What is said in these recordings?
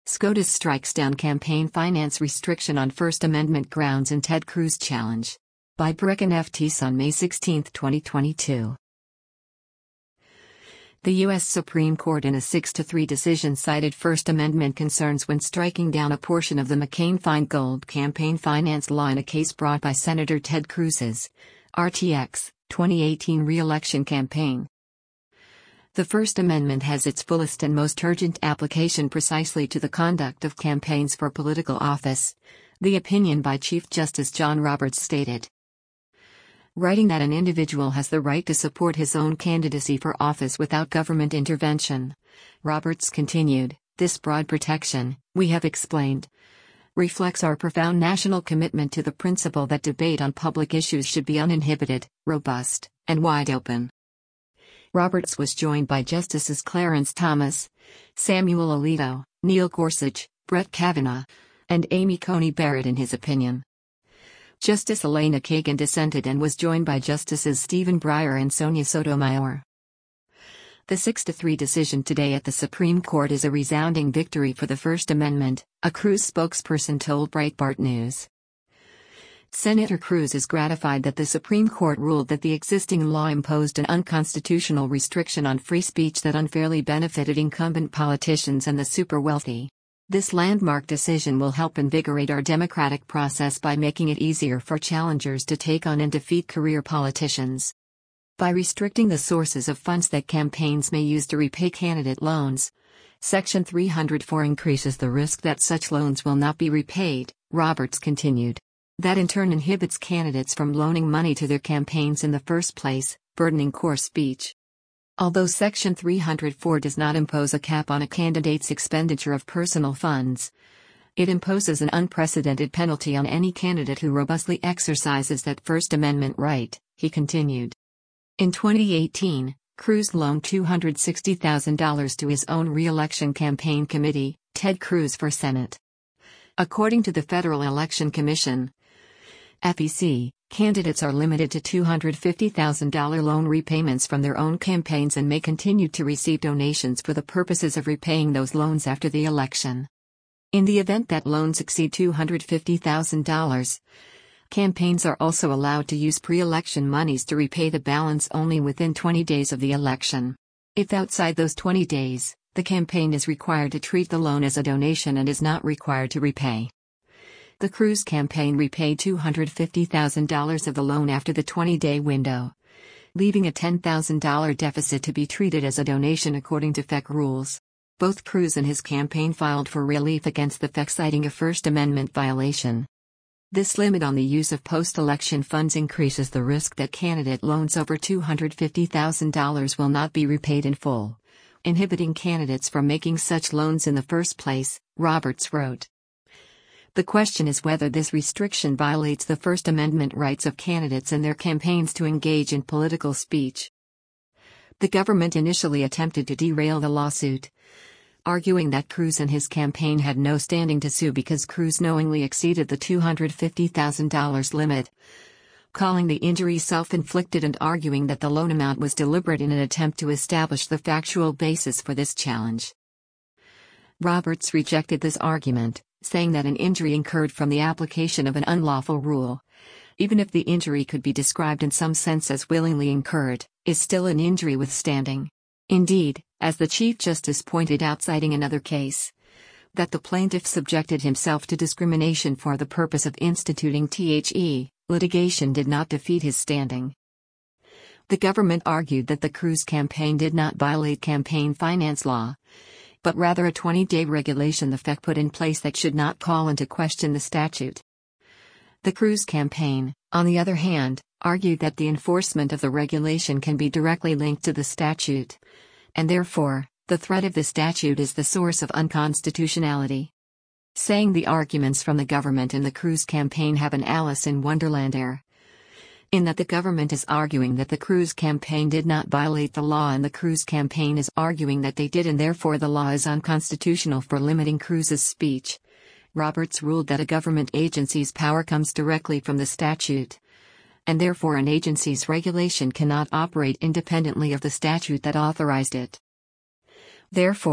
SCOTUS strikes down campaign finance restriction on First Amendment grounds in Ted Cruz challenge. By Brecken F. Teese on May 16, 2022. The U.S. Supreme Court in a 6-3 decision cited First Amendment concerns when striking down a portion of the McCain-Feingold campaign finance law in a case brought by Senator Ted Cruz's RTX 2018 re-election campaign. The First Amendment has its fullest and most urgent application precisely to the conduct of campaigns for political office, the opinion by Chief Justice John Roberts stated. Writing that an individual has the right to support his own candidacy for office without government intervention, Roberts continued, this broad protection, we have explained, reflects our profound national commitment to the principle that debate on public issues should be uninhibited, robust, and wide open. Roberts was joined by Justices Clarence Thomas, Samuel Alito, Neil Gorsuch, Brett Kavanaugh, and Amy Coney Barrett in his opinion. Justice Elena Kagan dissented and was joined by Justices Stephen Breyer and Sonia Sotomayor. The 6-3 decision today at the Supreme Court is a resounding victory for the First Amendment, a Cruz spokesperson told Breitbart News. Senator Cruz is gratified that the Supreme Court ruled that the existing law imposed an unconstitutional restriction on free speech that unfairly benefited incumbent politicians and the super-wealthy. This landmark decision will help invigorate our democratic process by making it easier for challengers to take on and defeat career politicians. By restricting the sources of funds that campaigns may use to repay candidate loans, Section 304 increases the risk that such loans will not be repaid, Roberts continued. That in turn inhibits candidates from loaning money to their campaigns in the first place, burdening core speech. Although Section 304 does not impose a cap on a candidate's expenditure of personal funds, it imposes an unprecedented penalty on any candidate who robustly exercises that First Amendment right, he continued. In 2018, Cruz loaned $260,000 to his own re-election campaign committee, Ted Cruz for Senate. According to the Federal Election Commission, FEC, candidates are limited to $250,000 loan repayments from their own campaigns and may continue to receive donations for the purposes of repaying those loans after the election. In the event that loans exceed $250,000, campaigns are also allowed to use pre-election monies to repay the balance only within 20 days of the election. If outside those 20 days, the campaign is required to treat the loan as a donation and is not required to repay. The Cruz campaign repaid $250,000 of the loan after the 20-day window, leaving a $10,000 deficit to be treated as a donation according to FEC rules. Both Cruz and his campaign filed for relief against the FEC citing a First Amendment violation. This limit on the use of post-election funds increases the risk that candidate loans over $250,000 will not be repaid in full, inhibiting candidates from making such loans in the first place, Roberts wrote. The question is whether this restriction violates the First Amendment rights of candidates and their campaigns to engage in political speech. The government initially attempted to derail the lawsuit, arguing that Cruz and his campaign had no standing to sue because Cruz knowingly exceeded the $250,000 limit, calling the injury self-inflicted and arguing that the loan amount was deliberate in an attempt to establish the factual basis for this challenge. Roberts rejected this argument, saying that an injury incurred from the application of an unlawful rule, even if the injury could be described in some sense as willingly incurred, is still an injury with standing. Indeed, as the Chief Justice pointed out citing another case, that the plaintiff subjected himself to discrimination for the purpose of instituting litigation did not defeat his standing. The government argued that the Cruz campaign did not violate campaign finance law, but rather a 20-day regulation the FEC put in place that should not call into question the statute. The Cruz campaign, on the other hand, argued that the enforcement of the regulation can be directly linked to the statute, and therefore, the threat of the statute is the source of unconstitutionality. Saying the arguments from the government and the Cruz campaign have an Alice in Wonderland air, in that the government is arguing that the Cruz campaign did not violate the law and the Cruz campaign is arguing that they did and therefore the law is unconstitutional for limiting Cruz's speech. Roberts ruled that a government agency's power comes directly from the statute, and therefore an agency's regulation cannot operate independently of the statute that authorized it. Therefore,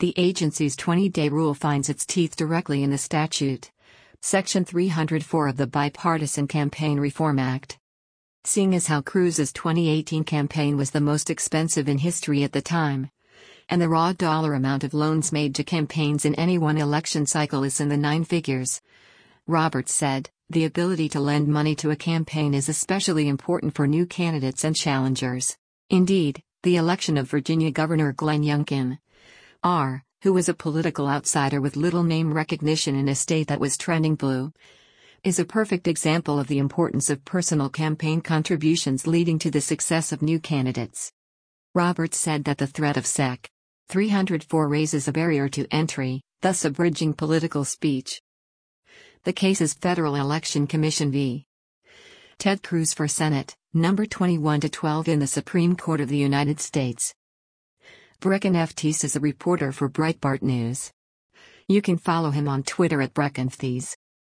The agency's 20-day rule finds its teeth directly in the statute. Section 304 of the Bipartisan Campaign Reform Act. Seeing as how Cruz's 2018 campaign was the most expensive in history at the time, and the raw dollar amount of loans made to campaigns in any one election cycle is in the nine figures, Roberts said, the ability to lend money to a campaign is especially important for new candidates and challengers. Indeed, the election of Virginia Governor Glenn Youngkin, who was a political outsider with little name recognition in a state that was trending blue, is a perfect example of the importance of personal campaign contributions leading to the success of new candidates. Roberts said that the threat of Sec. 304 raises a barrier to entry, thus abridging political speech. The case is Federal Election Commission v. Ted Cruz for Senate, number 21-12 in the Supreme Court of the United States. Breckin Ftees is a reporter for Breitbart News. You can follow him on Twitter at BreckinFtees.